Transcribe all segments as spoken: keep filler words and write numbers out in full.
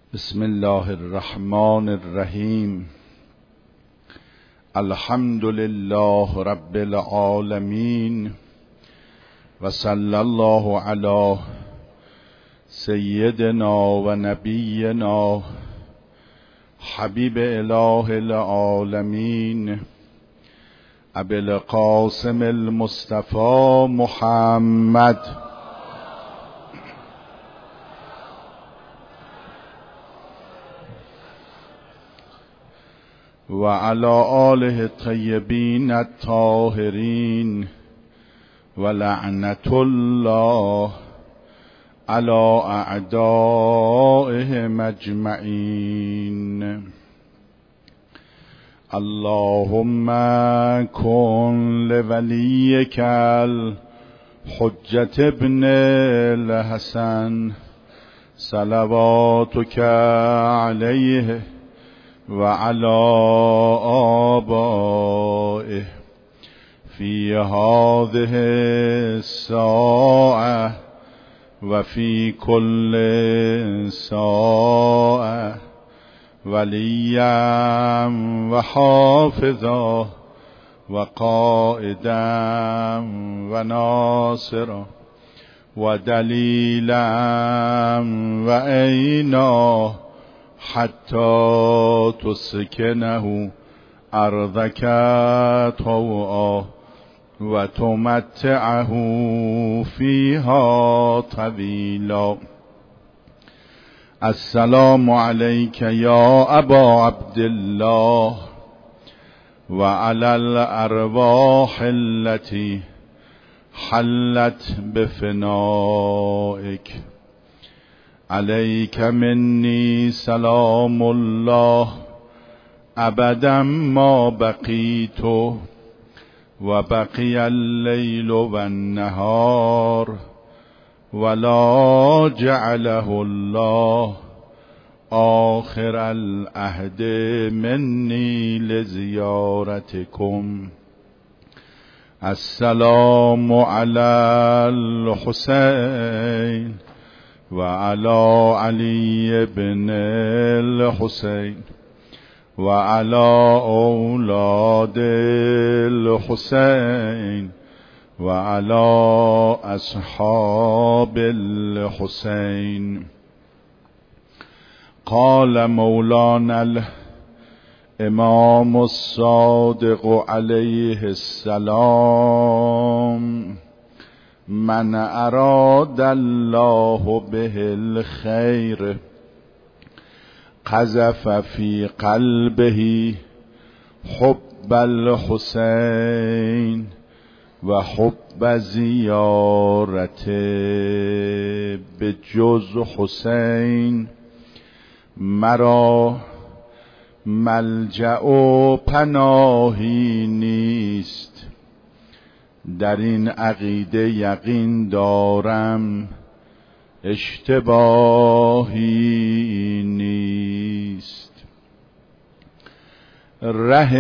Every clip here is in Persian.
بسم الله الرحمن الرحیم. الحمد لله رب العالمین و صلی الله علی سیدنا و نبینا حبیب اله العالمین ابی القاسم المصطفى محمد و علی آله الطیبین الطاهرین و لعنت الله علی اعدائهم اجمعین. اللهم کن لولیک الحجة ابن الحسن صلواتک علیه و علی آبائه فی هذه الساعة و فی کل ساعة ولیا و حافظا و قائدا و ناصرا و دلیلا و عینا حتی تسکنه ارضک طوعا و تمتعه فیها طویلا. السلام علیک یا ابا عبدالله و علی الارواح التي حلت بفنائک. علیک منی سلام الله ابدا ما بقیت و بقی اللیل و النهار ولا جعله الله آخر العهد منی لزیارتکم. السلام علی الحسین و علی علی بن الحسین و علی اولاد الحسین و علی اصحاب الحسین. قال مولانا الامام الصادق علیه السلام: من اراد الله به الخیر قذف فی قلبه حب الحسین و حب زیارته. به جز حسین مرا ملجأ و پناهی نیست. در این عقیده یقین دارم اشتباهی نیست. ره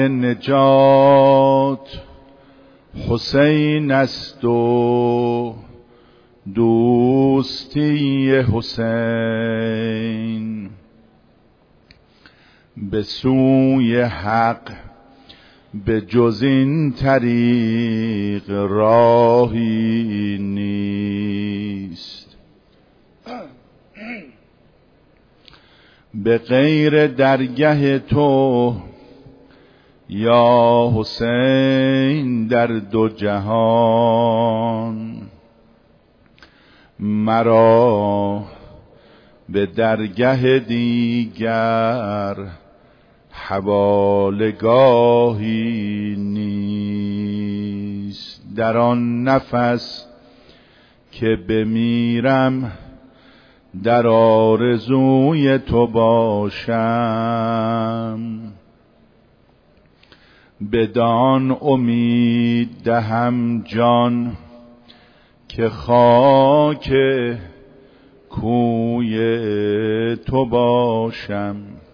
نجات حسین است و دوستی حسین. به سوی حق به جز این طریق راهی نیست. به غیر درگه تو یا حسین در دو جهان مرا به درگه دیگر حوالگاهی نیست. در آن نفس که بمیرم در آرزوی تو باشم. بدان امید دهم جان که خاک کوی تو باشم.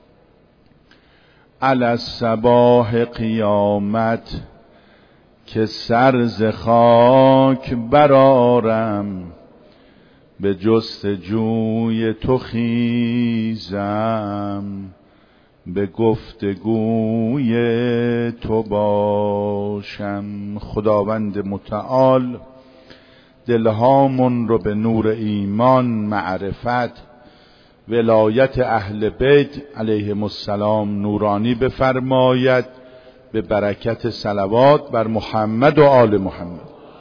علی الصباح قیامت که سر ز خاک برآرم به جستجوی تو خیزم، به گفتگوی تو باشم. خداوند متعال دلهامون رو به نور ایمان، معرفت، ولایت اهل بیت علیهم السلام نورانی بفرماید، به برکت صلوات بر محمد و آل محمد.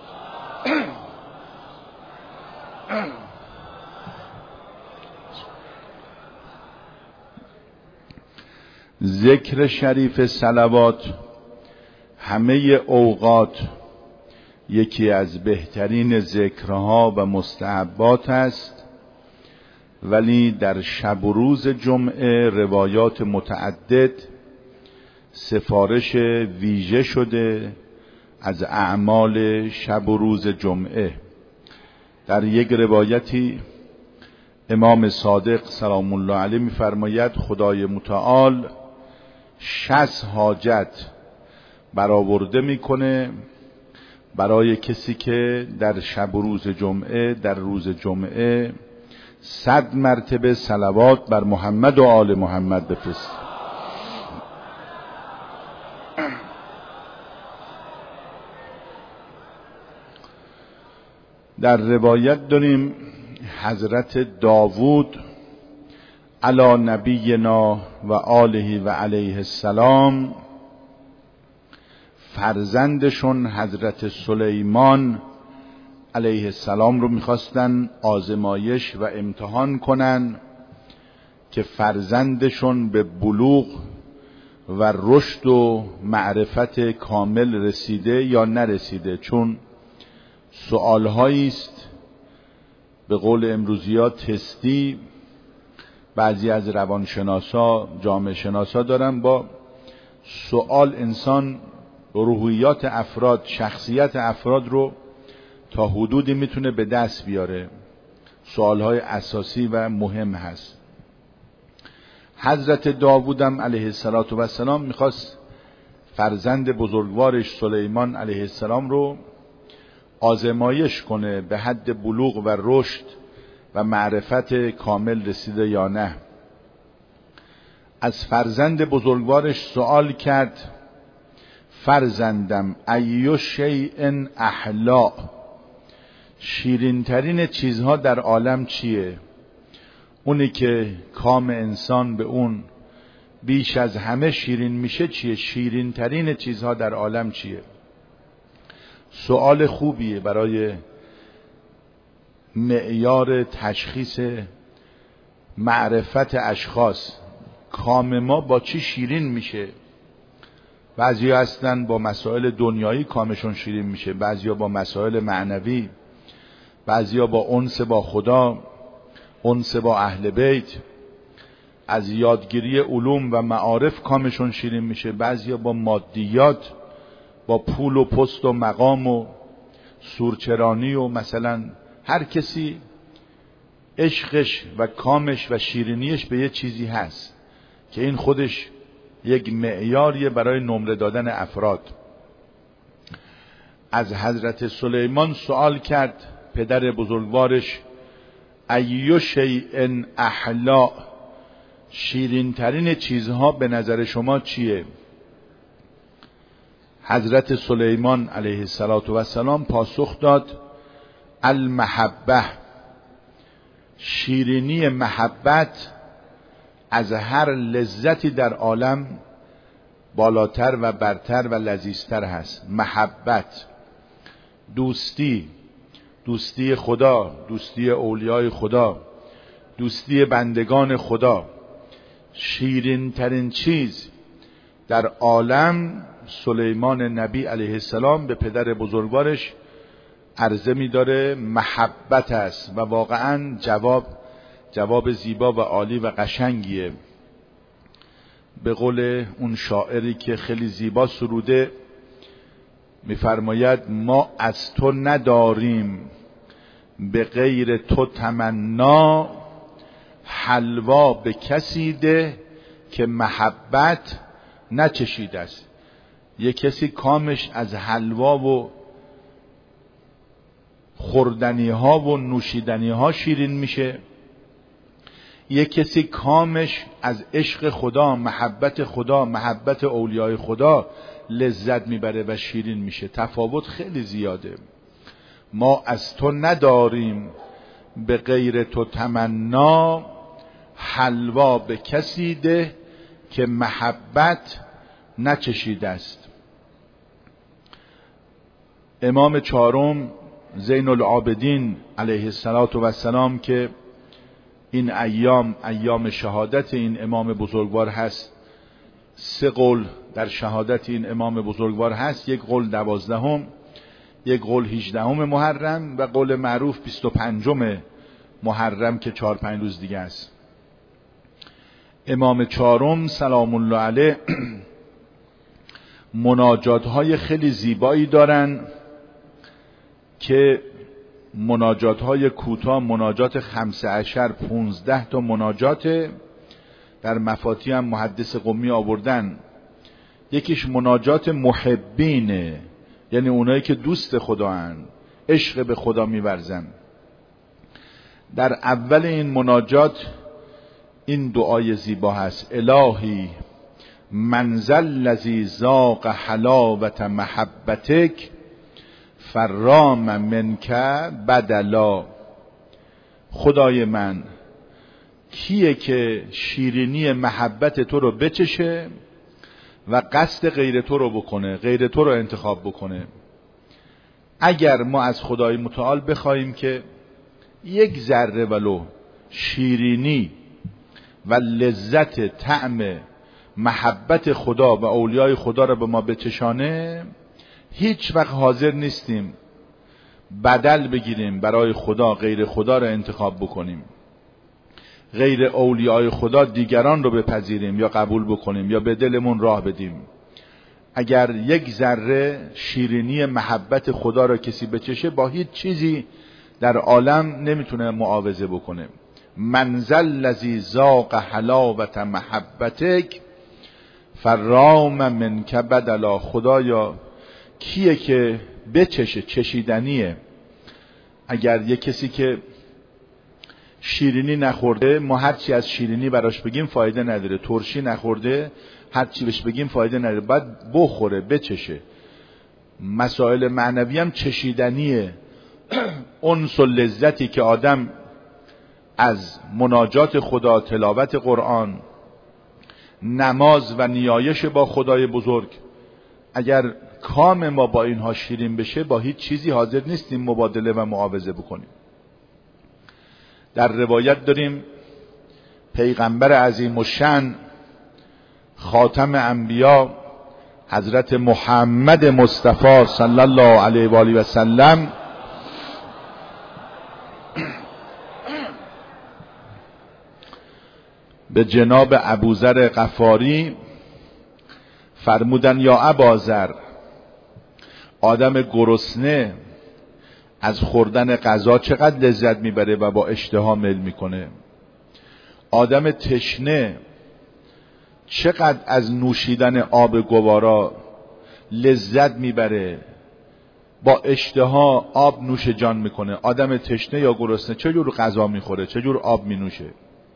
ذکر شریف صلوات همه اوقات یکی از بهترین ذکرها و مستحبات است، ولی در شب و روز جمعه روایات متعدد سفارش ویژه شده از اعمال شب و روز جمعه. در یک روایتی امام صادق سلام الله علیه می‌فرماید خدای متعال شصت حاجت برآورده میکنه برای کسی که در شب و روز جمعه، در روز جمعه صد مرتبه صلوات بر محمد و آل محمد بفرست. در روایت داریم حضرت داوود علی نبینا و آله و علیه السلام فرزندشون حضرت سلیمان علیه السلام رو میخواستن آزمایش و امتحان کنن که فرزندشون به بلوغ و رشد و معرفت کامل رسیده یا نرسیده، چون سوالهایی است به قول امروزی‌ها تستی. بعضی از روانشناسا، جامعه شناسا دارن با سوال انسان روحیات افراد، شخصیت افراد رو تا حدودی میتونه به دست بیاره. سوالهای اساسی و مهم هست. حضرت داوودم علیه السلام میخواست فرزند بزرگوارش سلیمان علیه السلام رو آزمایش کنه به حد بلوغ و رشد و معرفت کامل رسیده یا نه. از فرزند بزرگوارش سوال کرد فرزندم ایو شیء احلا، شیرین ترین چیزها در عالم چیه؟ اونی که کام انسان به اون بیش از همه شیرین میشه چیه؟ شیرین ترین چیزها در عالم چیه؟ سوال خوبیه برای معیار تشخیص معرفت اشخاص. کام ما با چی شیرین میشه؟ بعضی هستن با مسائل دنیایی کامشون شیرین میشه، بعضی با مسائل معنوی، بعضی با انس با خدا، انس با اهل بیت، از یادگیری علوم و معارف کامشون شیرین میشه، بعضی با مادیات، با پول و پست و مقام و سورچرانی و مثلا هر کسی عشقش و کامش و شیرینیش به یه چیزی هست که این خودش یک معیاریه برای نمره دادن افراد. از حضرت سلیمان سوال کرد پدر بزرگوارش ایو شیء احلا، شیرین ترین چیزها به نظر شما چیه؟ حضرت سلیمان علیه السلام پاسخ داد المحبه، شیرینی محبت از هر لذتی در عالم بالاتر و برتر و لذیذتر هست. محبت، دوستی، دوستی خدا، دوستی اولیای خدا، دوستی بندگان خدا، شیرین ترین چیز در عالم سلیمان نبی علیه السلام به پدر بزرگوارش عرضه می داره محبت است و واقعا جواب جواب زیبا و عالی و قشنگیه. به قول اون شاعری که خیلی زیبا سروده میفرماید ما از تو نداریم به غیر تو تمنا، حلوا به کسی ده که محبت نچشیده است. یک کسی کامش از حلوا و خوردنی ها و نوشیدنی ها شیرین میشه. یک کسی کامش از عشق خدا، محبت خدا، محبت اولیای خدا لذت میبره و شیرین میشه. تفاوت خیلی زیاده. ما از تو نداریم به غیر تو تمنا، حلوا به کسی ده که محبت نچشیده است. امام چهارم زین العابدین علیه السلام که این ایام ایام شهادت این امام بزرگوار هست، سه قول در شهادت این امام بزرگوار هست، یک قول دوازدهم، یک قول هجدهم محرم و قول معروف بیست و پنجم محرم که چهار پنج روز دیگه است. امام چهارم سلام الله علیه مناجات های خیلی زیبایی دارن که مناجات های کوتاه، مناجات خمسه عشر پونزده تا مناجات در مفاتی هم محدث قمی آوردن. یکیش مناجات محبینه، یعنی اونایی که دوست خدا هن، عشق به خدا میورزن. در اول این مناجات این دعای زیبا هست: الهی منزل لذی زاق حلاوت محبتک فرام منک بدلا. خدای من، کیه که شیرینی محبت تو رو بچشه و قصد غیر تو رو بکنه، غیر تو رو انتخاب بکنه. اگر ما از خدای متعال بخوایم که یک ذره ولو شیرینی و لذت طعم محبت خدا و اولیای خدا رو به ما بچشانه، هیچ وقت حاضر نیستیم بدل بگیریم برای خدا، غیر خدا رو انتخاب بکنیم، غیر اولیای خدا دیگران رو بپذیریم یا قبول بکنیم یا به دلمون راه بدیم. اگر یک ذره شیرینی محبت خدا رو کسی بچشه، با هیچ چیزی در عالم نمیتونه معاوضه بکنه. منزل لذی زاق حلاوت محبتک فرام منک بدلا. خدایا کیه که بچشه، چشیدنیه. اگر یک کسی که شیرینی نخورده، ما هرچی از شیرینی براش بگیم فایده نداره. ترشی نخورده، هرچی بهش بگیم فایده نداره. باید بخوره، بچشه. مسائل معنوی هم چشیدنیه. انس و لذتی که آدم از مناجات خدا، تلاوت قرآن، نماز و نیایش با خدای بزرگ، اگر کام ما با اینها شیرین بشه، با هیچ چیزی حاضر نیستیم مبادله و معاوضه بکنیم. در روایت داریم پیغمبر عظیم الشأن خاتم انبیا حضرت محمد مصطفی صلی الله علیه و آله و سلم به جناب ابوذر غفاری فرمودن: یا اباذر، آدم گرسنه از خوردن غذا چقدر لذت میبره و با اشتها میل میکنه. آدم تشنه چقدر از نوشیدن آب گوارا لذت میبره، با اشتها آب نوش جان میکنه. آدم تشنه یا گرسنه چجور غذا میخوره، چجور آب مینوشه؟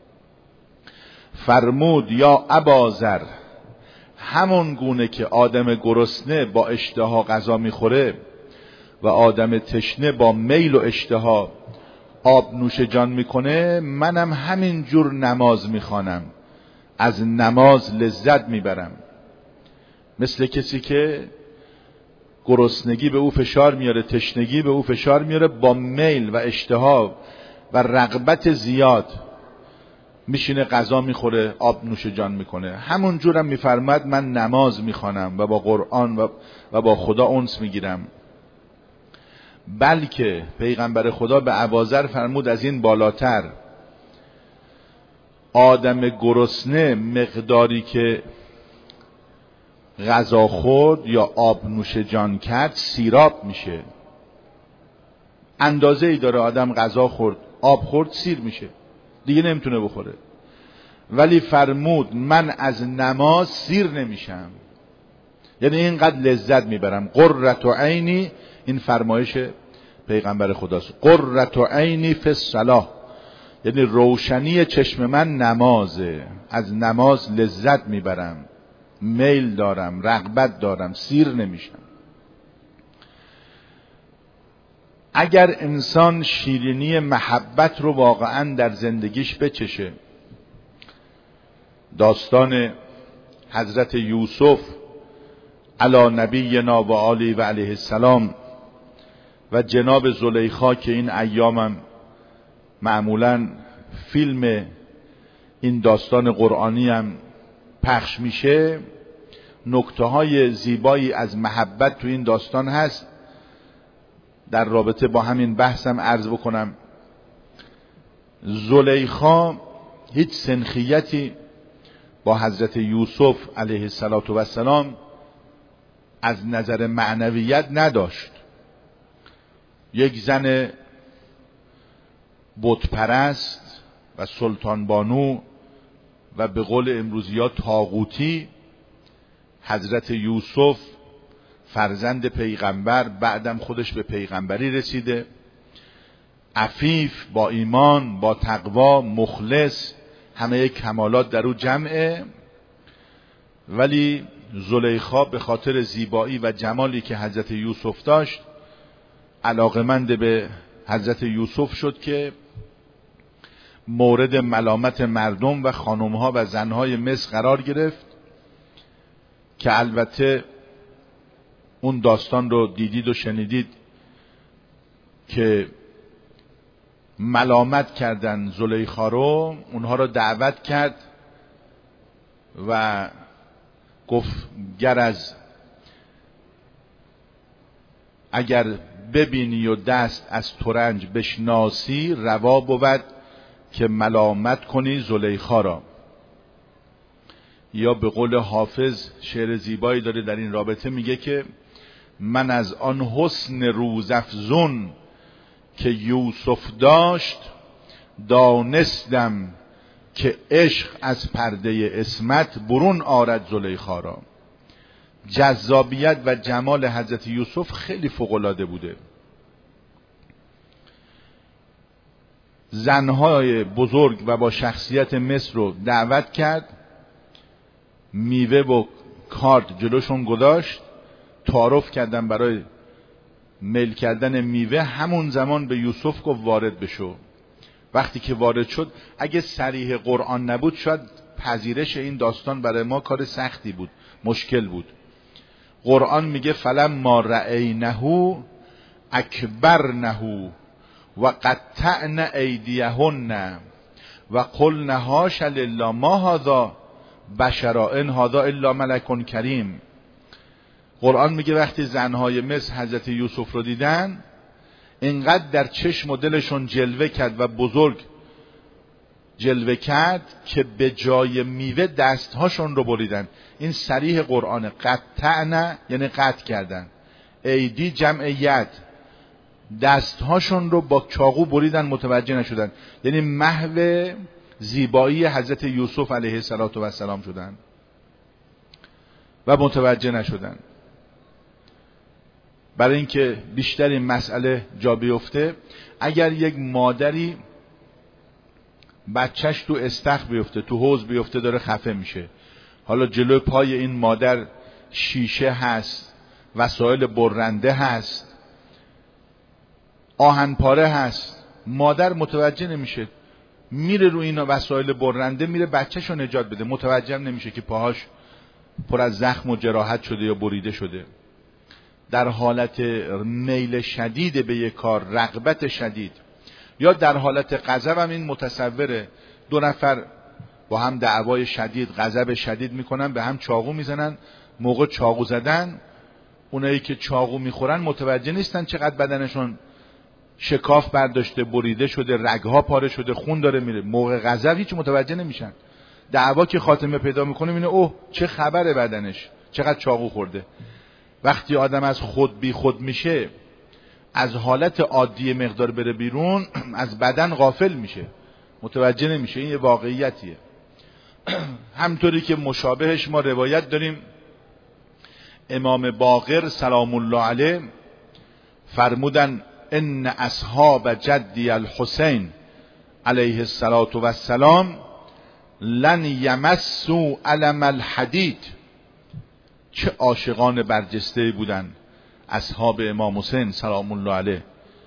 فرمود: یا اباذر، همون گونه که آدم گرسنه با اشتها غذا میخوره و آدم تشنه با میل و اشتها آب نوش جان میکنه، منم همین جور نماز میخوانم، از نماز لذت میبرم. مثل کسی که گرسنگی به او فشار میاره، تشنگی به او فشار میاره، با میل و اشتها و رغبت زیاد میشینه غذا میخوره، آب نوش جان میکنه. همون جورم میفرماد من نماز میخوانم و با قرآن و, و با خدا انس میگیرم. بلکه پیغمبر خدا به ابوذر فرمود از این بالاتر: آدم گرسنه مقداری که غذا خورد یا آب نوش جان کرد سیراب میشه. اندازه ای داره، آدم غذا خورد، آب خورد، سیر میشه، دیگه نمیتونه بخوره. ولی فرمود من از نماز سیر نمیشم، یعنی اینقدر لذت میبرم. قرة عینی، این فرمایش پیغمبر خداست. قرة عینی فی الصلاة، یعنی روشنی چشم من نمازه، از نماز لذت میبرم، میل دارم، رغبت دارم، سیر نمیشم. اگر انسان شیرینی محبت رو واقعا در زندگیش بچشه، داستان حضرت یوسف علی نبینا و آله و علیه السلام و جناب زلیخا که این ایامم معمولا فیلم این داستان قرآنی هم پخش میشه، نکته های زیبایی از محبت تو این داستان هست. در رابطه با همین بحثم عرض بکنم، زلیخا هیچ سنخیتی با حضرت یوسف علیه السلام از نظر معنویت نداشت. یک زن بت پرست و سلطان بانو و به قول امروزی ها طاغوتی، حضرت یوسف فرزند پیغمبر، بعدم خودش به پیغمبری رسیده، عفیف، با ایمان، با تقوا، مخلص، همه کمالات در او جمعه. ولی زلیخا به خاطر زیبایی و جمالی که حضرت یوسف داشت علاقمند به حضرت یوسف شد که مورد ملامت مردم و خانمها و زنهای مصر قرار گرفت، که البته اون داستان رو دیدید و شنیدید که ملامت کردن زلیخا رو، اونها رو دعوت کرد و گفت گر از اگر ببینی و دست از ترنج بشناسی، روا بود که ملامت کنی زلیخا را. یا به قول حافظ شعر زیبایی داره در این رابطه، میگه که من از آن حسن روزافزون که یوسف داشت، دانستم که عشق از پرده عصمت برون آرد زلیخا را. جذابیت و جمال حضرت یوسف خیلی فوق‌العاده بوده. زنهای بزرگ و با شخصیت مصر رو دعوت کرد، میوه و کارت جلوشون گذاشت، تعارف کردن برای میل کردن میوه. همون زمان به یوسف گفت وارد بشو. وقتی که وارد شد، اگه صریح قرآن نبود شاید پذیرش این داستان برای ما کار سختی بود، مشکل بود. قرآن میگه فلما رأینه اکبرنه و قطعن ایدیهن و قلن حاش لله ما هذا بشرا ان هذا الا ملک کریم. قرآن میگه وقتی زنهای مصر حضرت یوسف رو دیدن، اینقدر در چشم و دلشون جلوه کرد و بزرگ جلوه کرد که به جای میوه دستهاشون رو بریدن. این صریح قرآن. قطعن یعنی قطع کردن، ایدی جمع ید، دستهاشون رو با چاقو بریدن، متوجه نشدن. یعنی محو زیبایی حضرت یوسف علیه السلام شدن و متوجه نشدن. برای اینکه بیشتر این مسئله جا بیفته، اگر یک مادری بچهش تو استخر بیفته، تو حوض بیفته، داره خفه میشه، حالا جلوی پای این مادر شیشه هست، وسایل برنده هست، آهنپاره هست، مادر متوجه نمیشه، میره رو این وسایل برنده، میره بچهشو نجات بده، متوجه نمیشه که پاهاش پر از زخم و جراحت شده یا بریده شده. در حالت میل شدید به یک کار، رغبت شدید، یا در حالت غضب هم این متصوره، دو نفر با هم دعوای شدید، غضب شدید میکنن، به هم چاقو میزنن. موقع چاقو زدن، اونایی که چاقو میخورن متوجه نیستن چقدر بدنشون شکاف برداشته، بریده شده، رگها پاره شده، خون داره میره. موقع غضب هیچ متوجه نمیشن. دعوا که خاتمه پیدا میکنه، میبینه اوه چه خبره بدنش، چقدر چاقو خورده. وقتی آدم از خود بی خود میشه، از حالت عادی مقدار بره بیرون، از بدن غافل میشه، متوجه نمیشه. این یه واقعیتیه. همطوری که مشابهش ما روایت داریم، امام باقر سلام الله علیه فرمودن ان اصحاب جدی الحسین علیه الصلاة و السلام لن یمسوا علم الحدید. چه عاشقان برجسته بودن اصحاب امام حسین سلام الله علیه،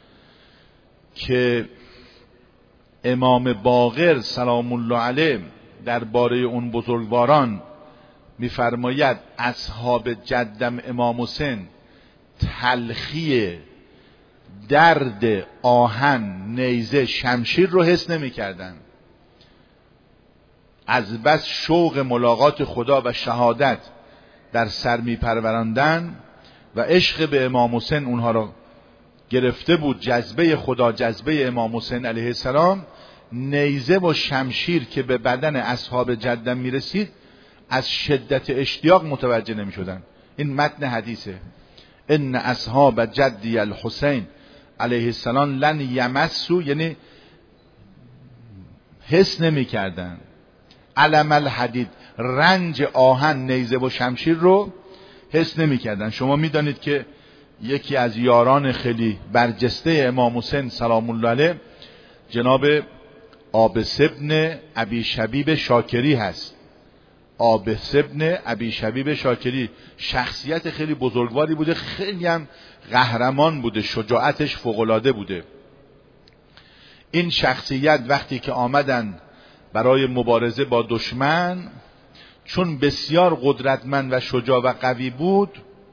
که امام باقر سلام الله علیه درباره اون بزرگواران میفرماید اصحاب جدم امام حسین تلخی درد آهن، نیزه، شمشیر رو حس نمی کردن. از بس شوق ملاقات خدا و شهادت در سر می پروراندن و عشق به امام حسین اونها رو گرفته بود، جذبه خدا، جذبه امام حسین علیه السلام. نیزه و شمشیر که به بدن اصحاب جدم می رسید از شدت اشتیاق متوجه نمی شدن. این متن حدیثه. ان اصحاب جدی الحسین علیه السلام لن یمسوا، یعنی حس نمی کردن علم الحدید، رنج آهن، نیزه و شمشیر رو حس نمی کردن. شما می دانید که یکی از یاران خیلی برجسته امام حسین سلام الله علیه جناب عابس ابن ابی شبیب شاکری هست. عابس ابن ابی شبیب شاکری شخصیت خیلی بزرگواری بوده، خیلی هم قهرمان بوده، شجاعتش فوق‌العاده بوده. این شخصیت وقتی که آمدن برای مبارزه با دشمن، چون بسیار قدرتمند و شجاع و قوی بود،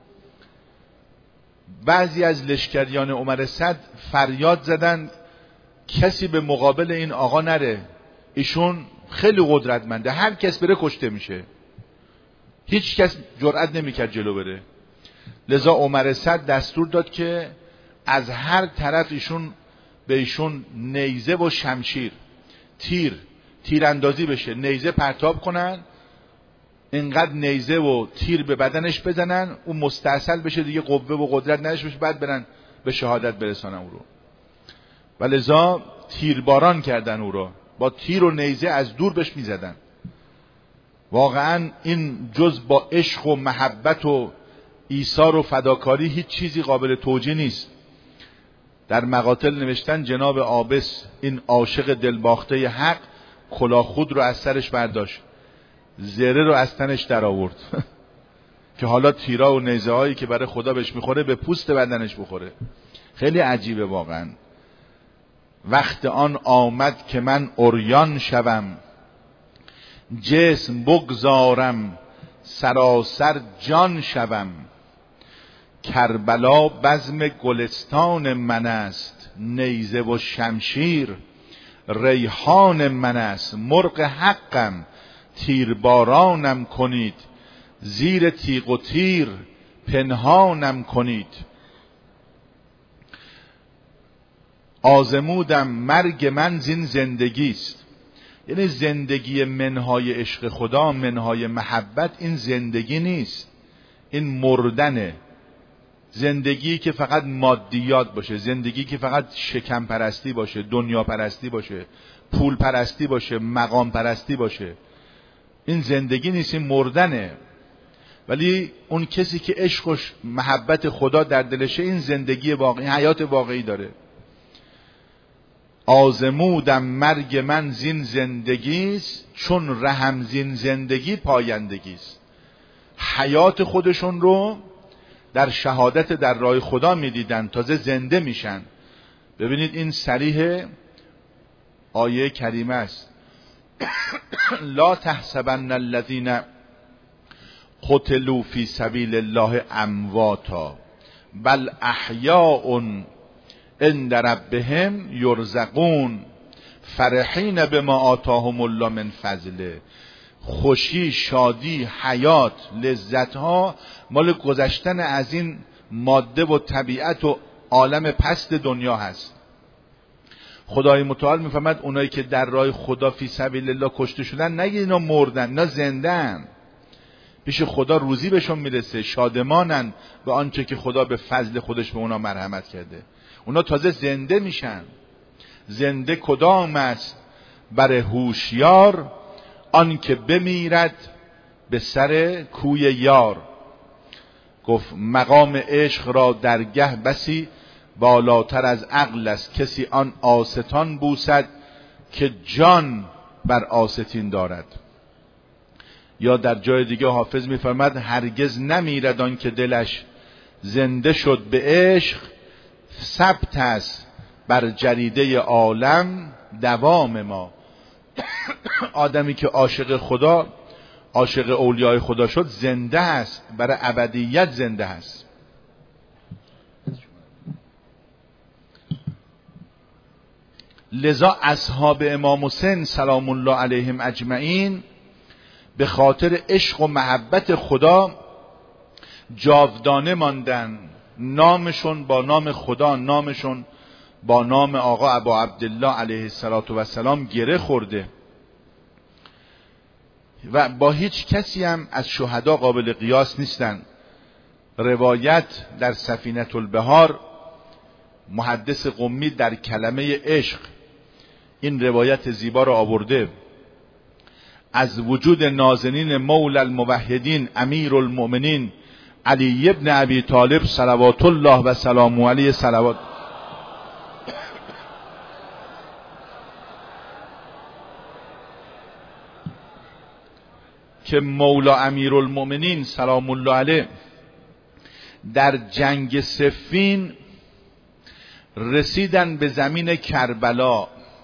بعضی از لشکریان عمر صد فریاد زدند کسی به مقابل این آقا نره، ایشون خیلی قدرتمنده، هر کس بره کشته میشه. هیچ کس جرئت نمیکرد جلو بره. لذا عمر صد دستور داد که از هر طرف ایشون به ایشون نیزه و شمشیر، تیر تیراندازی بشه، نیزه پرتاب کنن، اینقدر نیزه و تیر به بدنش بزنن اون مستاصل بشه، دیگه قوه و قدرت نداشته باشه، بعد برن به شهادت برسانن او رو. و لذا تیرباران کردن او رو، با تیر و نیزه از دور بهش میزدن. واقعا این جز با عشق و محبت و ایثار و فداکاری هیچ چیزی قابل توجیه نیست. در مقاتل نوشتن جناب عابس این عاشق دلباخته حق کلاه خود رو از سرش برداشت، زره رو از تنش در آورد که حالا تیرا و نیزه هایی که برای خدا بهش میخوره به پوست بدنش بخوره. خیلی عجیبه واقعا. وقت آن آمد که من عریان شوم، جسم بگذارم سراسر جان شوم. کربلا بزم گلستان من است، نیزه و شمشیر ریحان من است. مرغ حقم تیربارانم کنید، زیر تیغ و تیر پنهانم کنید. آزمودم مرگ من زین زندگی است، یعنی زندگی منهای عشق خدا، منهای محبت، این زندگی نیست، این مردنه. زندگی که فقط مادیات باشه، زندگی که فقط شکم پرستی باشه، دنیا پرستی باشه، پول پرستی باشه، مقام پرستی باشه، این زندگی نیست، این مردنه. ولی اون کسی که عشق و محبت خدا در دلشه، این زندگی واقعی، حیات واقعی داره. آزمودم مرگ من زین زندگیست، چون رحم زین زندگی پایندگیست. حیات خودشون رو در شهادت در راه خدا میدیدن، تازه زنده میشن. ببینید این صریح آیه کریمه است. لا تحسبن الذین قتلوا فی سبیل الله امواتا بل احیاء عند ربهم یرزقون فرحین بما آتاهم الله من فضله. خوشی، شادی، حیات، لذت ها مال گذشتن از این ماده و طبیعت و عالم پست دنیا هست. خدای متعال میفهمد اونایی که در راه خدا فی سبیل الله کشته شدن، نگه اینا مردن، اینا زندن، پیش خدا روزی بهشون میرسه، شادمانن به آنچه که خدا به فضل خودش به اونا مرحمت کرده. اونا تازه زنده میشن. زنده کدام است بر هوشیار، آن که بمیرد به سر کوی یار. گفت مقام عشق را درگه بسی بالاتر از عقل است کسی آن آستان بوسد که جان بر آستین دارد. یا در جای دیگه حافظ می‌فرماید هرگز نمیرد آن که دلش زنده شد به عشق، ثبت است بر جریده عالم دوام ما. آدمی که عاشق خدا، عاشق اولیای خدا شد، زنده است، برای ابدیت زنده است. لذا اصحاب امام حسین سلام الله علیهم اجمعین به خاطر عشق و محبت خدا جاودانه ماندن. نامشون با نام خدا، نامشون با نام آقا ابا عبدالله علیه السلام گره خورده و با هیچ کسی هم از شهدا قابل قیاس نیستن. روایت در سفینه البحار، محدث قمی در کلمه عشق این روایت زیبا را آورده: از وجود نازنین مولا الموحدین امیر المؤمنین علی ابن ابی طالب صلوات الله و سلامه علیه صلوات که مولا امیر المؤمنین سلام الله علیه در جنگ صفین رسیدن به زمین کربلا.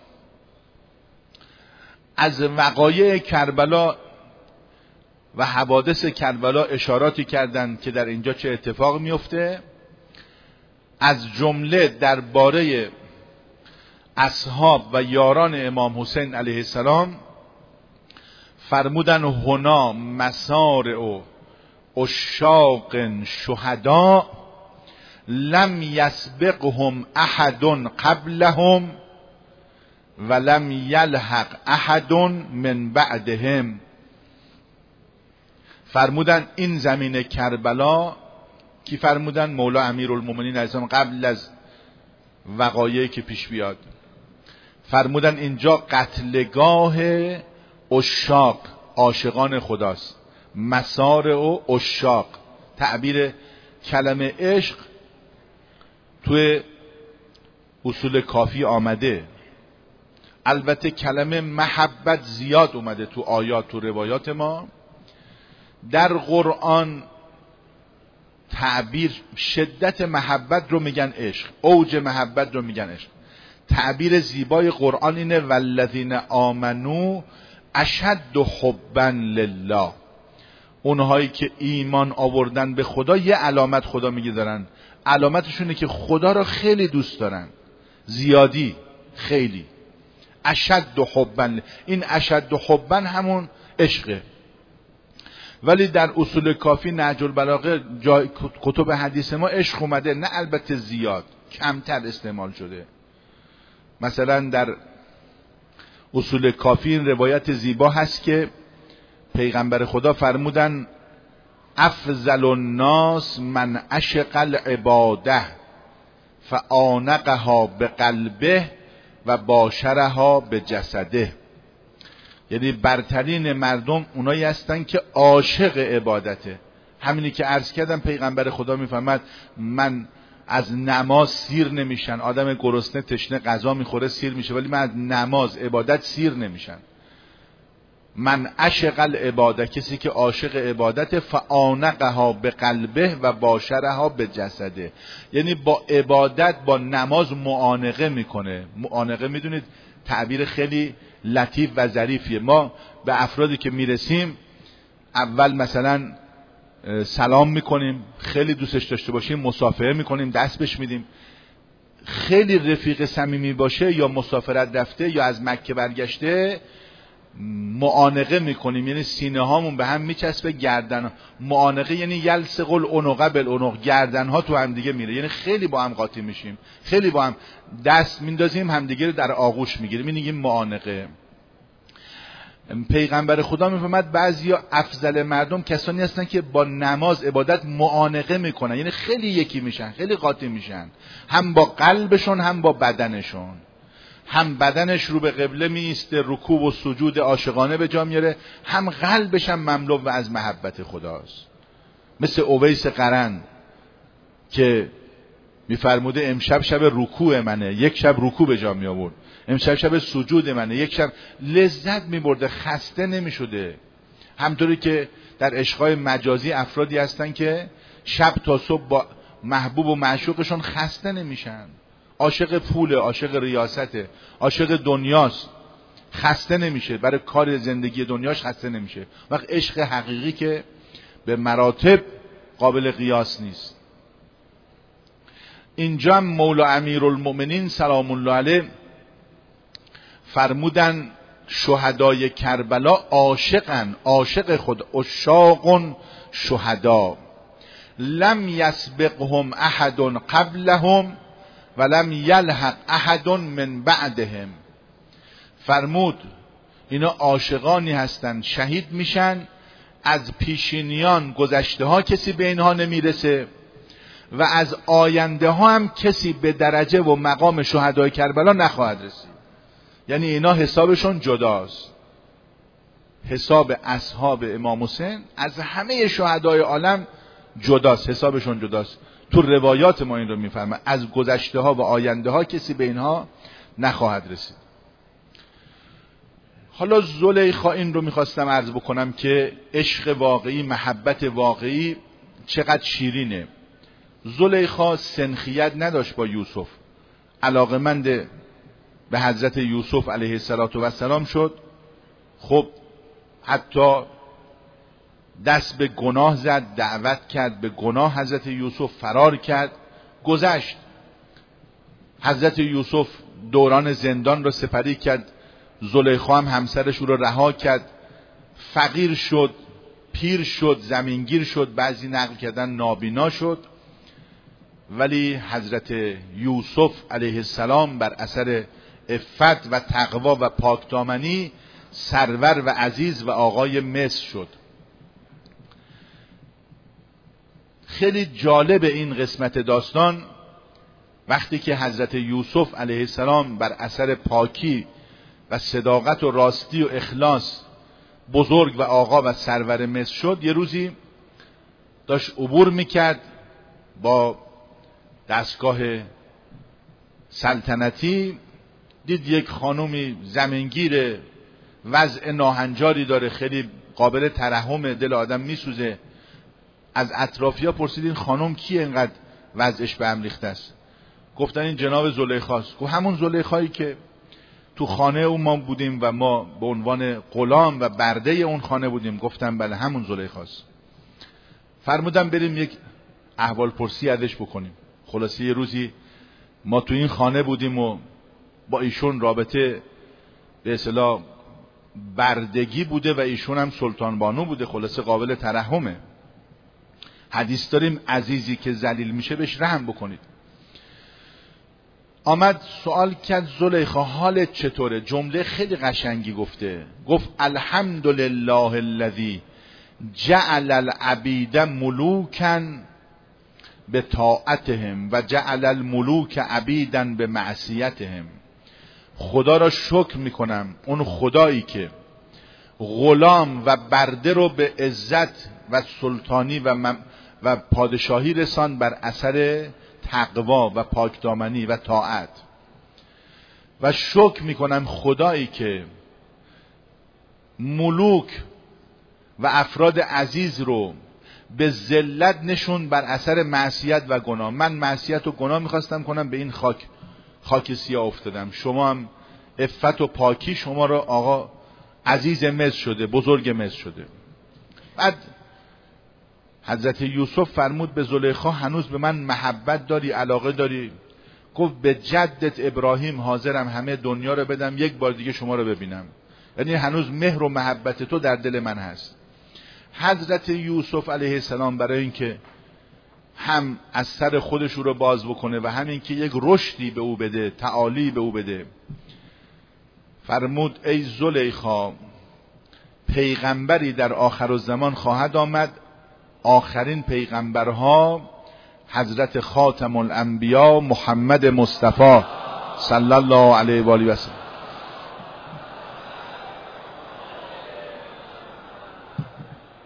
از وقایع کربلا و حوادث کربلا اشاراتی کردند که در اینجا چه اتفاق میفته. از جمله درباره اصحاب و یاران امام حسین علیه السلام فرمودن هنا مسارع عشاق شهدا لم یسبقهم احد قبلهم ولم یلحق احد من بعدهم. فرمودن این زمین کربلا، کی فرمودن؟ مولا امیرالمومنین علیه السلام، قبل از وقایعی که پیش بیاد فرمودن اینجا قتلگاه عشاق، عاشقان خداست. مسار و عشاق، تعبیر کلمه عشق توی اصول کافی آمده. البته کلمه محبت زیاد اومده تو آیات، تو روایات ما. در قرآن تعبیر شدت محبت رو میگن عشق، اوج محبت رو میگن عشق. تعبیر زیبای قرآن اینه والذین آمنو اشد حبا لله. اونهایی که ایمان آوردن به خدا یه علامت خدا میگه دارن، علامتشونه که خدا رو خیلی دوست دارن، زیادی، خیلی. اشد حبا، این اشد حبا همون عشقه. ولی در اصول کافی نهج البلاغه جای کتب حدیث ما عشق اومده، نه البته زیاد، کمتر استعمال شده. مثلا در اصول کافی این روایت زیبا هست که پیغمبر خدا فرمودن افضل الناس من عشق العباده فآنقها بقلبه و باشرها به جسده. یعنی برترین مردم اونایی هستن که عاشق عبادته. همینی که عرض کردم پیغمبر خدا میفرماد من از نماز سیر نمیشن. آدم گرسنه تشنه غذا میخوره سیر میشه، ولی من از نماز عبادت سیر نمیشن. من عشق العباده، کسی که عاشق عبادت، فآنقها به قلبه و باشرها به جسده، یعنی با عبادت با نماز معانقه میکنه. معانقه میدونید تعبیر خیلی لطیف و ظریفیه. ما به افرادی که میرسیم اول مثلا سلام میکنیم، خیلی دوستش داشته باشیم مصافحه میکنیم، دست بهش میدیم. خیلی رفیق صمیمی باشه یا مسافرت رفته یا از مکه برگشته معانقه میکنیم، یعنی سینه هامون به هم میچسبه، گردن. معانقه یعنی یلصق العنق بالعنق، گردن ها تو هم دیگه میره، یعنی خیلی با هم قاطی میشیم، خیلی با هم دست میندازیم، همدیگه رو در آغوش میگیریم، این میگیم معانقه. پیغمبر خدا میفرماد بعضیا افضل مردم کسانی هستن که با نماز عبادت معانقه میکنن، یعنی خیلی یکی میشن، خیلی قاطی میشن، هم با قلبشون هم با بدنشون. هم بدنش رو به قبله میسته، رکوع و سجود عاشقانه به جا میاره، هم قلبش هم مملو و از محبت خداست. مثل اویس قرن که میفرموده امشب شب رکوع منه، یک شب رکوع به جا می آورد. امشب شب سجود منه، یک شب لذت میبرده، خسته نمیشده. همطوری که در عشقای مجازی افرادی هستن که شب تا صبح با محبوب و معشوقشون خسته نمیشن. عاشق پوله، عاشق ریاسته، عاشق دنیاست، خسته نمیشه، برای کار زندگی دنیاش خسته نمیشه. وقت عشق حقیقی که به مراتب قابل قیاس نیست. اینجا مولا امیرالمؤمنین سلام الله علیه فرمودن شهدای کربلا عاشقن، عاشق خود، عشاق شهدا لم یسبقهم احد قبلهم ولم یلحق احد من بعدهم. فرمود اینا عاشقانی هستن، شهید میشن، از پیشینیان گذشته ها کسی به اینها نمیرسه و از آینده ها هم کسی به درجه و مقام شهدای کربلا نخواهد رسید. یعنی اینا حسابشون جداست. حساب اصحاب امام حسین از همه شهدای عالم جداست، حسابشون جداست. تو روایات ما این رو میفهمه، از گذشته ها و آینده ها کسی به اینها نخواهد رسید. حالا زلیخا، این رو میخواستم عرض بکنم که عشق واقعی، محبت واقعی چقدر شیرینه. زلیخا سنخیت نداشت با یوسف، علاقمند به حضرت یوسف علیه السلام شد. خب حتی دست به گناه زد، دعوت کرد به گناه، حضرت یوسف فرار کرد، گذشت. حضرت یوسف دوران زندان رو سپری کرد، زلیخا هم همسرش رو رها کرد، فقیر شد، پیر شد، زمینگیر شد، بعضی نقل کردن نابینا شد. ولی حضرت یوسف علیه السلام بر اثر عفت و تقوا و پاکدامنی سرور و عزیز و آقای مصر شد. خیلی جالب این قسمت داستان، وقتی که حضرت یوسف علیه السلام بر اثر پاکی و صداقت و راستی و اخلاص بزرگ و آقا و سرور مصر شد، یه روزی داشت عبور میکرد با دستگاه سلطنتی، دید یک خانومی زمینگیر، وضع ناهنجاری داره، خیلی قابل ترحم، دل آدم میسوزه. از اطرافیا پرسید این خانم کیه اینقدر وضعش به هم ریخته است؟ گفتن این جناب زلیخاست. گفت همون زلیخایی که تو خانه اون ما بودیم و ما به عنوان غلام و برده اون خانه بودیم. گفتم بله همون زلیخاست. فرمودم بریم یک احوال پرسی ازش بکنیم. خلاصه یه روزی ما تو این خانه بودیم و با ایشون رابطه به اصطلاح بردگی بوده و ایشون هم سلطان بانو بوده، خلاصه قابل ترحمه. حدیث داریم عزیزی که ذلیل میشه بهش رحم بکنید. آمد سوال کرد زلیخا حالت چطوره؟ جمله خیلی قشنگی گفته، گفت الحمدلله الذی جعل العبید ملوکا به طاعتهم و جعل الملوک عبیدا به معصیتهم. خدا را شکر میکنم، اون خدایی که غلام و برده رو به عزت و سلطانی و, مم و پادشاهی رساند بر اثر تقوا و پاکدامنی و طاعت. و شکر میکنم خدایی که ملوک و افراد عزیز رو به ذلت نشون بر اثر معصیت و گناه. من معصیت و گناه میخواستم کنم، به این خاک خاک سیاه افتادم. شما هم عفت و پاکی شما رو آقا عزیز مصر شده، بزرگ مصر شده. بعد حضرت یوسف فرمود به زلیخا هنوز به من محبت داری، علاقه داری؟ گفت به جدت ابراهیم حاضرم همه دنیا رو بدم یک بار دیگه شما رو ببینم. یعنی هنوز مهر و محبت تو در دل من هست. حضرت یوسف علیه السلام برای اینکه هم از سر خودش رو باز بکنه و همین که یک رشدی به او بده، تعالی به او بده، فرمود ای زلیخا پیغمبری در آخر الزمان خواهد آمد، آخرین پیغمبرها حضرت خاتم الانبیا محمد مصطفی صلی الله علیه و آله و سلم.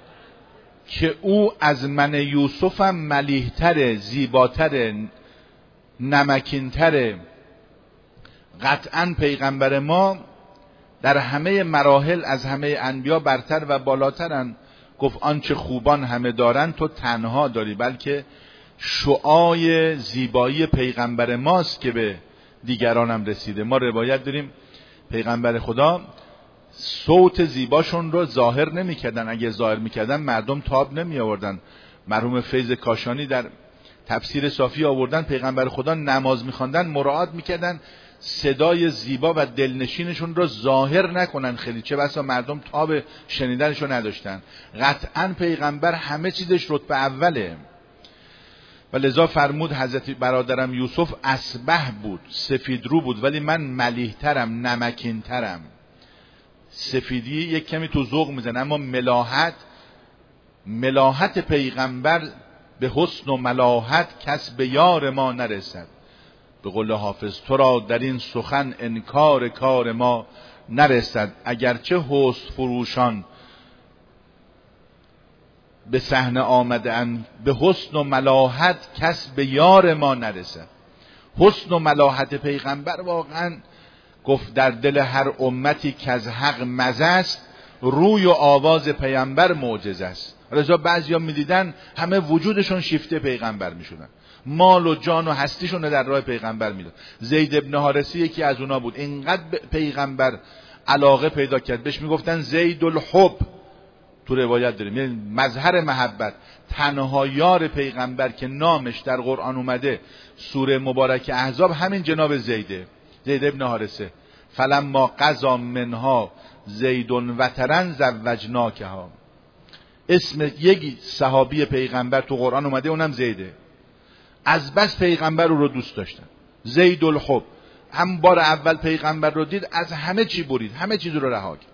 که او از من یوسفم ملیحتر، زیباتر، نمکین‌تره. قطعاً پیغمبر ما در همه مراحل از همه انبیا برتر و بالاترن. گفت آنچه خوبان همه دارن تو تنها داری، بلکه شعاع زیبایی پیغمبر ماست که به دیگران هم رسیده. ما روایت داریم پیغمبر خدا صوت زیباشون رو ظاهر نمی کردن، اگه ظاهر می کردن مردم تاب نمی آوردن. مرحوم فیض کاشانی در تفسیر صافی آوردن پیغمبر خدا نماز می خواندن مراعات می کردن صدای زیبا و دلنشینشون رو ظاهر نکنن، خیلی چه بسا مردم تاب شنیدنشو نداشتن. قطعا پیغمبر همه چیزش رتبه اوله و لذا فرمود حضرت برادرم یوسف اسبح بود، سفید رو بود، ولی من ملیح ترم، نمکین ترم. سفیدی یک کمی تو ذوق میزنه، اما ملاحت ملاحت پیغمبر به حسن و ملاحت کس به یار ما نرسد. به قول حافظ تو را در این سخن انکار کار ما نرسد. اگرچه حسن فروشان به صحنه آمده اند، به حسن و ملاحت کس به یار ما نرسد. حسن و ملاحت پیغمبر واقعا گفت در دل هر امتی که از حق مزه است، روی و آواز پیغمبر معجزه است. رضا بعضیا میدیدن همه وجودشون شیفته پیغمبر میشدن، مال و جان و هستیشون رو در راه پیغمبر میداد. زید ابن حارثه یکی از اونا بود، اینقدر پیغمبر علاقه پیدا کرد بهش میگفتن زید الحب، تو روایت داریم یعنی مظهر محبت. تنها یار پیغمبر که نامش در قرآن اومده سوره مبارک احزاب همین جناب زیده، زید ابن حارثه. فلما قضا منها زید وترا زوجناکها. اسم یک صحابی پیغمبر تو قرآن اومده، اونم زیده. از بس پیغمبر رو, رو دوست داشتن. زید الحب. هم بار اول پیغمبر رو دید از همه چی برید، همه چیز رو رها کرد.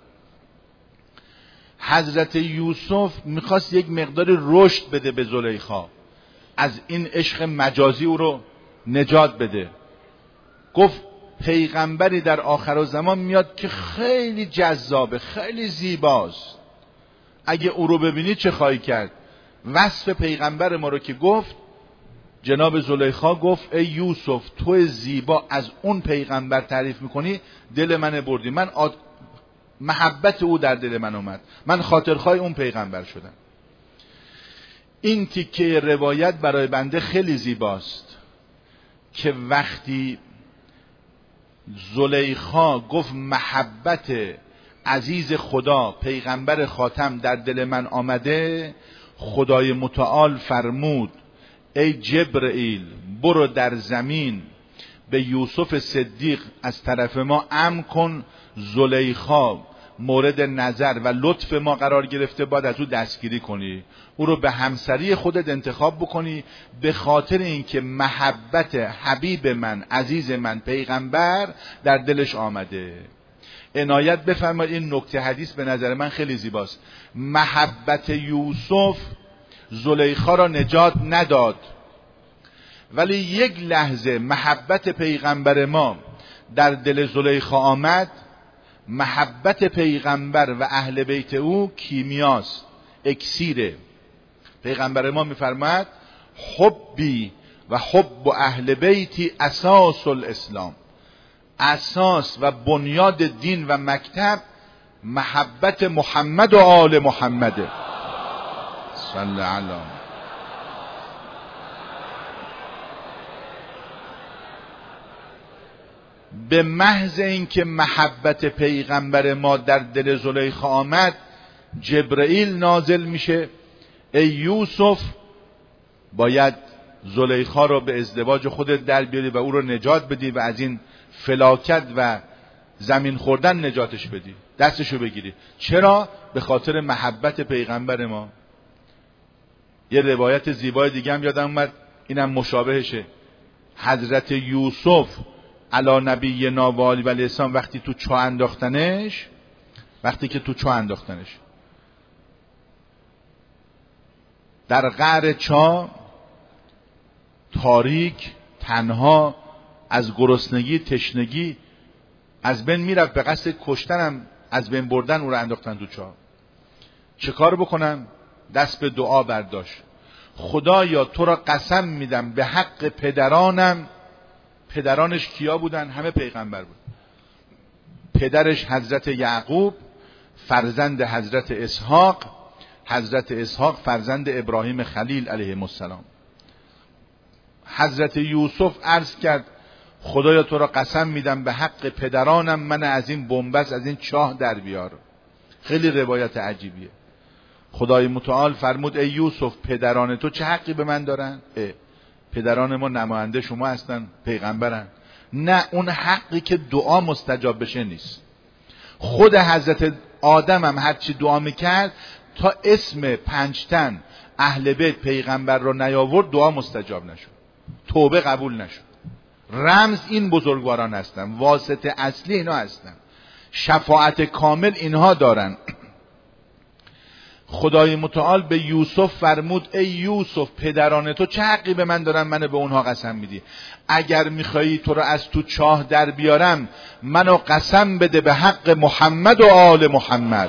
حضرت یوسف میخواست یک مقدار رشد بده به زلیخا، از این عشق مجازی او رو نجات بده. گفت پیغمبری در آخر زمان میاد که خیلی جذابه، خیلی زیباست، اگه او رو ببینی چه خواهی کرد؟ وصف پیغمبر ما رو که گفت، جناب زلیخا گفت ای یوسف تو زیبا از اون پیغمبر تعریف میکنی، دل من بردی، من آد... محبت او در دل من اومد، من خاطرخواه اون پیغمبر شدم. این تیکه روایت برای بنده خیلی زیباست که وقتی زلیخا گفت محبت عزیز خدا پیغمبر خاتم در دل من آمده، خدای متعال فرمود ای جبرئیل برو در زمین به یوسف صدیق از طرف ما امر کن، زلیخا مورد نظر و لطف ما قرار گرفته، باید از او دستگیری کنی، او رو به همسری خودت انتخاب بکنی، به خاطر اینکه محبت حبیب من عزیز من پیغمبر در دلش آمده. عنایت بفرمایید این نکته حدیث به نظر من خیلی زیباست. محبت یوسف زلیخا را نجات نداد، ولی یک لحظه محبت پیغمبر ما در دل زلیخا آمد. محبت پیغمبر و اهل بیت او کیمیاست، اکسیره. پیغمبر ما میفرماد حبی و حب اهل بیتی اساس الاسلام. اساس و بنیاد دین و مکتب محبت محمد و آل محمد صلی علی. به محض اینکه محبت پیغمبر ما در دل زلیخا آمد، جبرئیل نازل میشه ای یوسف باید زلیخا رو به ازدواج خودت در بیاری و او رو نجات بدی و از این فلاکت و زمین خوردن نجاتش بدی، دستشو بگیری. چرا؟ به خاطر محبت پیغمبر ما. یه روایت زیبای دیگه هم یادم اومد، اینم مشابهشه. حضرت یوسف علی نبینا و آله و السلام وقتی تو چاه انداختنش، وقتی که تو چاه انداختنش در قعر چاه، تاریک، تنها، از گرسنگی تشنگی از بین میرفت، به قصد کشتنم از بین بردن او رو انداختن تو چاه. چه کار بکنم؟ دست به دعا برداشت. خدایا تو را قسم میدم به حق پدرانم پدرانش کیا بودن؟ همه پیغمبر بود. پدرش حضرت یعقوب فرزند حضرت اسحاق، حضرت اسحاق فرزند ابراهیم خلیل علیه السلام. حضرت یوسف عرض کرد خدایا تو را قسم میدم به حق پدرانم من از این بنبست از این چاه در بیار. خیلی روایت عجیبیه. خدای متعال فرمود ای یوسف پدران تو چه حقی به من دارن؟ پدران ما نماینده شما هستن، پیغمبرن. نه، اون حقی که دعا مستجاب بشه نیست. خود حضرت آدم هم هرچی دعا میکرد تا اسم پنجتن اهل بیت پیغمبر رو نیاورد دعا مستجاب نشد، توبه قبول نشد. رمز این بزرگواران هستن، واسطه اصلی اینا هستن، شفاعت کامل اینها دارن. خدای متعال به یوسف فرمود ای یوسف پدران تو چه حقی به من دارن منو به اونها قسم میدی؟ اگر میخوایی تو رو از تو چاه در بیارم منو قسم بده به حق محمد و آل محمد.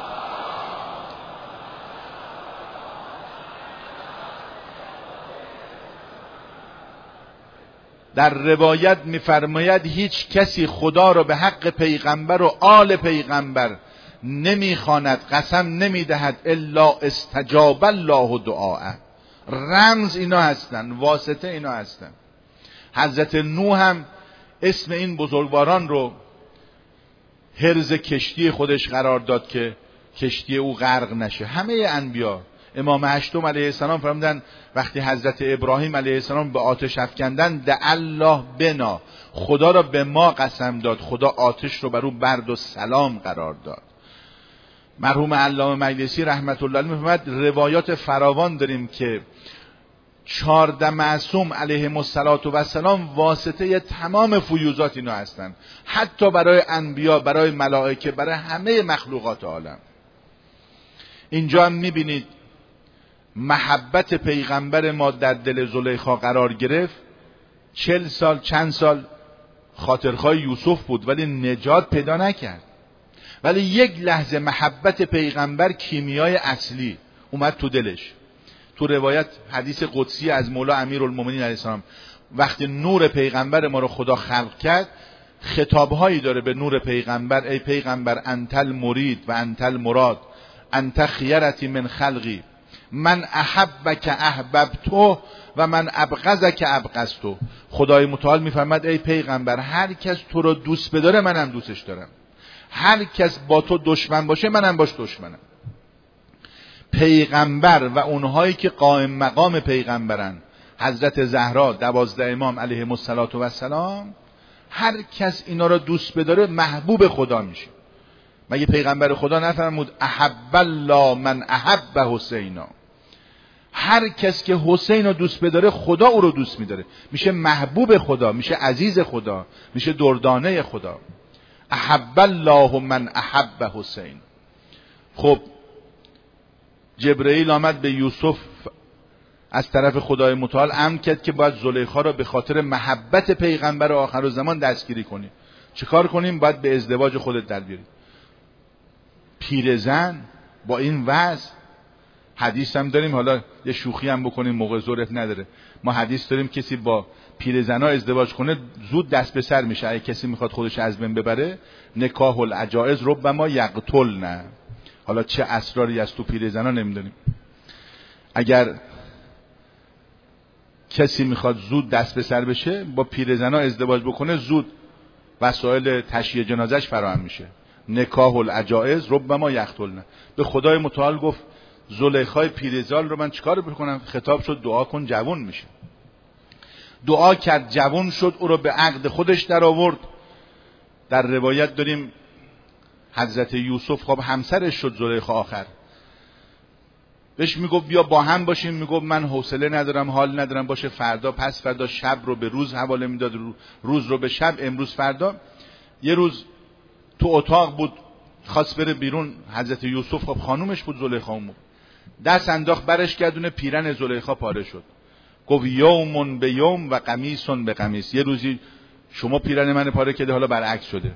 در روایت میفرماید هیچ کسی خدا رو به حق پیغمبر و آل پیغمبر نمیخواند، قسم نمیدهد الا استجاب الله دعاء. رمز اینا هستن، واسطه اینا هستن. حضرت نوح هم اسم این بزرگواران رو حرز کشتی خودش قرار داد که کشتی او غرق نشه. همه انبیا، امام هشتم علیه السلام فرمودن وقتی حضرت ابراهیم علیه السلام به آتش افکندن دع الله بنا، خدا را به ما قسم داد، خدا آتش رو بر او برد و سلام قرار داد. مرحوم علامه مجلسی رحمت الله علیه میفرماید روایات فراوان داریم که چهارده معصوم علیهم السلام واسطه تمام فیوزات اینا هستن، حتی برای انبیا، برای ملائکه، برای همه مخلوقات عالم. اینجا هم میبینید محبت پیغمبر ما در دل زلیخا قرار گرفت. چل سال چند سال خاطرخواه یوسف بود ولی نجات پیدا نکرد. ولی یک لحظه محبت پیغمبر کیمیای اصلی اومد تو دلش. تو روایت حدیث قدسی از مولا امیرالمومنین علیه السلام وقتی نور پیغمبر ما رو خدا خلق کرد خطابهایی داره به نور پیغمبر. ای پیغمبر انت المرید و انت المراد، انت خیرتی من خلقی، من احبک احببتو و من ابغضک ابغضتو. خدای متعال میفرماد ای پیغمبر هر کس تو رو دوست بداره منم دوستش دارم، هر کس با تو دشمن باشه منم باش دشمنم. پیغمبر و اونهایی که قائم مقام پیغمبرن، حضرت زهرا، دوازده امام علیهم السلام، هر کس اینا رو دوست بداره محبوب خدا میشه. مگه پیغمبر خدا نفرمود احب الله من احب حسینا؟ هر کس که حسین رو دوست بداره خدا او رو دوست میداره، میشه محبوب خدا، میشه عزیز خدا، میشه دردانه خدا. احب الله من احب حسین. خب جبرئیل آمد به یوسف از طرف خدای متعال امر کرد که باید زلیخا را به خاطر محبت پیغمبر آخر زمان دستگیری کنیم. چیکار کنیم؟ باید به ازدواج خودت در بیاری. پیرزن با این وضع، حدیث هم داریم، حالا یه شوخی هم بکنیم موقع ظرف نداره، ما حدیث داریم کسی با پیرزنا ازدواج کنه زود دست به سر میشه. اگه کسی میخواد خودش از بین ببره نکاح العجائز ربما یقتلن. حالا چه اسراری از تو پیرزنا نمیدونیم. اگر کسی میخواد زود دست به سر بشه با پیرزنا ازدواج بکنه زود وسایل تشییع جنازش فراهم میشه. نکاح العجائز ربما یقتلن. به خدای متعال گفت زلیخای پیرزال رو من چیکار بکنم؟ خطاب شد دعا کن جوان میشه. دعا کرد جوان شد، او رو به عقد خودش در آورد. در روایت داریم حضرت یوسف خب همسرش شد زلیخا آخر. بهش میگفت بیا با هم باشیم، میگفت من حوصله ندارم، حال ندارم، باشه فردا پس فردا. شب رو به روز حواله میداد، روز رو به شب، امروز فردا. یه روز تو اتاق بود خواست بره بیرون، حضرت یوسف خب خانومش بود زلیخا اون دست انداخت برش گردونه، پیرن زلیخا پاره شد. گفت یومون به یوم و قمیصون به قمیص. یه روزی شما پیرن من پاره کردی، حالا برعکس شده.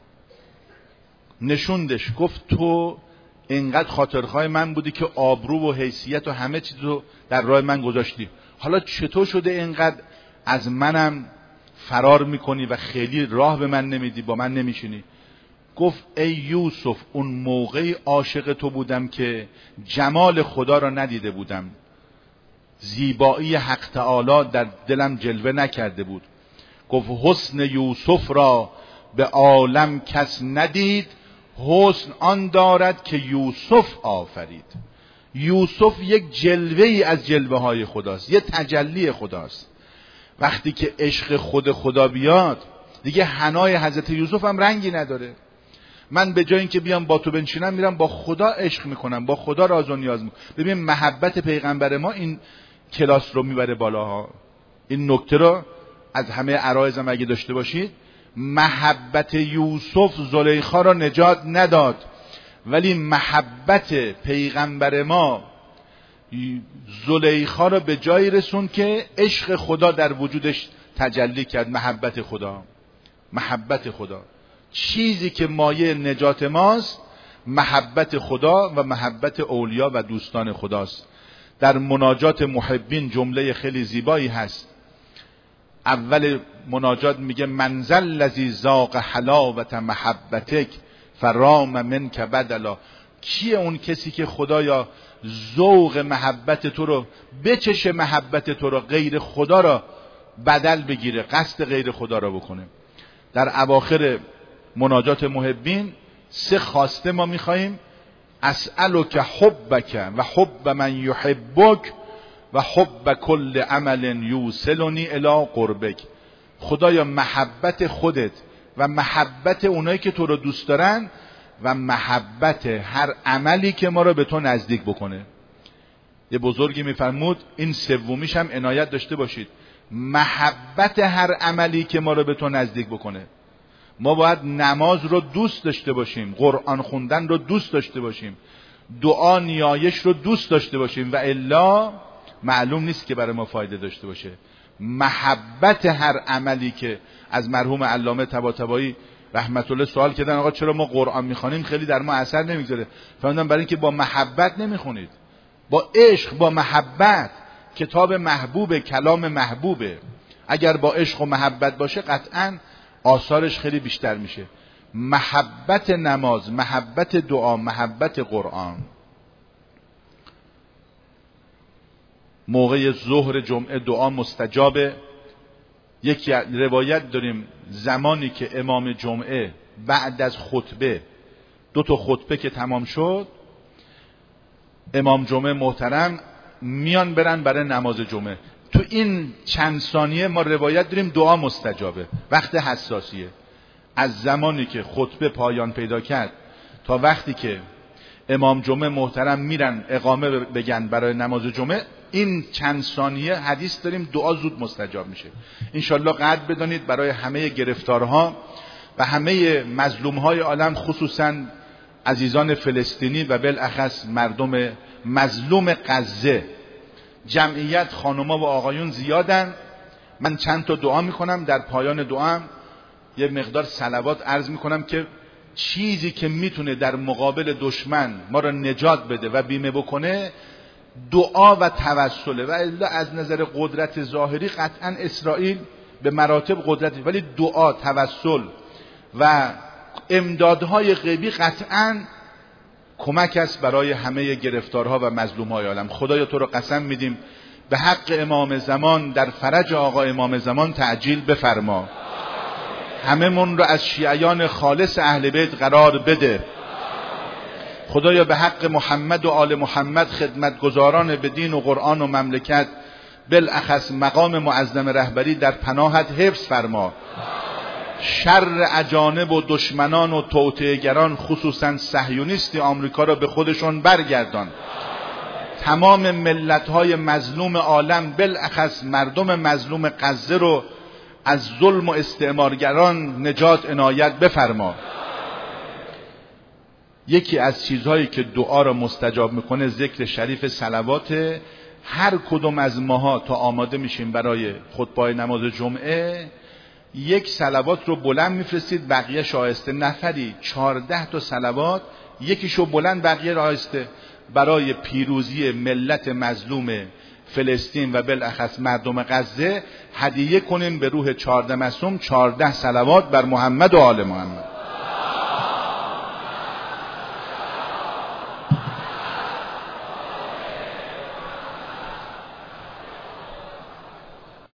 نشوندش، گفت تو اینقدر خاطرخواه من بودی که آبرو و حیثیت و همه چیز رو در راه من گذاشتی، حالا چطور شده اینقدر از منم فرار میکنی و خیلی راه به من نمیدی، با من نمیشینی. گفت ای یوسف اون موقعی عاشق تو بودم که جمال خدا را ندیده بودم، زیبایی حق تعالی در دلم جلوه نکرده بود. گفت حسن یوسف را به عالم کس ندید، حسن آن دارد که یوسف آفرید. یوسف یک جلوه ای از جلوه های خداست، یه تجلی خداست. وقتی که عشق خود خدا بیاد دیگه حنای حضرت یوسف هم رنگی نداره. من به جای اینکه بیام با تو بنشینم میرم با خدا عشق میکنم، با خدا راز و نیاز میکنم. ببین محبت پیغمبر ما این کلاس رو میبره بالاها. این نکته رو از همه عرایزم اگه داشته باشید، محبت یوسف زلیخا را نجات نداد، ولی محبت پیغمبر ما زلیخا را به جایی رسون که عشق خدا در وجودش تجلی کرد. محبت خدا، محبت خدا چیزی که مایه نجات ماست، محبت خدا و محبت اولیا و دوستان خداست. در مناجات محبین جمله خیلی زیبایی هست. اول مناجات میگه منزل لذی ذاق حلاوت محبتک فرام منک بدلا. کیه اون کسی که خدایا ذوق محبت تو رو بچشه، محبت تو رو غیر خدا را بدل بگیره، قصد غیر خدا را بکنه. در اواخر مناجات محبین سه خواسته ما میخواییم: اسألک حبک و حب من یحبک و حب کل عمل یوصلنی الی قربک. خدایا محبت خودت و محبت اونایی که تو رو دوست دارن و محبت هر عملی که ما رو به تو نزدیک بکنه. یه بزرگی میفرمود این سومیش هم عنایت داشته باشید، محبت هر عملی که ما رو به تو نزدیک بکنه. ما باید نماز رو دوست داشته باشیم، قرآن خوندن رو دوست داشته باشیم، دعا نیایش رو دوست داشته باشیم، و الا معلوم نیست که برای ما فایده داشته باشه. محبت هر عملی که از مرحوم علامه طباطبایی رحمت الله سوال کردن آقا چرا ما قرآن میخوانیم خیلی در ما اثر نمیگذاره؟ فهمیدم برای اینکه با محبت نمیخونید، با عشق، با محبت. کتاب محبوبه، کلام محبوبه. اگر با عشق و محبت باشه قطعاً آثارش خیلی بیشتر میشه. محبت نماز، محبت دعا، محبت قرآن. موقع ظهر جمعه دعا مستجابه. یک روایت داریم زمانی که امام جمعه بعد از خطبه، دو تا خطبه که تمام شد، امام جمعه محترم میان برن برای نماز جمعه. تو این چند ثانیه ما روایت داریم دعا مستجابه. وقت حساسیه. از زمانی که خطبه پایان پیدا کرد تا وقتی که امام جمعه محترم میرن اقامه بگن برای نماز جمعه، این چند ثانیه حدیث داریم دعا زود مستجاب میشه. انشالله قدر بدانید برای همه گرفتارها و همه مظلومهای عالم، خصوصا عزیزان فلسطینی و بالاخص مردم مظلوم غزه. جمعیت خانوما و آقایون زیادن. من چند تا دعا میکنم، در پایان دعام یه مقدار صلوات عرض میکنم که چیزی که میتونه در مقابل دشمن ما را نجات بده و بیمه بکنه دعا و توسله. و الا از نظر قدرت ظاهری قطعا اسرائیل به مراتب قدرت، ولی دعا، توسل و امدادهای غیبی قطعا کمک است برای همه گرفتارها و مظلومهای عالم. خدایا تو رو قسم میدیم به حق امام زمان در فرج آقا امام زمان تعجیل بفرما. همه من رو از شیعیان خالص اهل بیت قرار بده. خدایا به حق محمد و آل محمد خدمتگزاران به دین و قرآن و مملکت، بالاخص مقام معظم رهبری، در پناهت حفظ فرما. شر اجانب و دشمنان و توطئه‌گران خصوصا صهیونیست آمریکا را به خودشون برگردان. تمام ملت‌های مظلوم عالم، بالاخص مردم مظلوم غزه رو از ظلم و استعمارگران نجات عنایت بفرما. یکی از چیزهایی که دعا را مستجاب میکنه ذکر شریف صلوات. هر کدوم از ماها تا آماده میشیم برای خطبه نماز جمعه یک صلوات رو بلند میفرستید، بقیه شایسته. نفری چهارده تا صلوات، یکیشو بلند بقیه آهسته، برای پیروزی ملت مظلوم فلسطین و بالاخص مردم غزه هدیه کنین به روح چهارده معصوم چهارده صلوات بر محمد و آل محمد.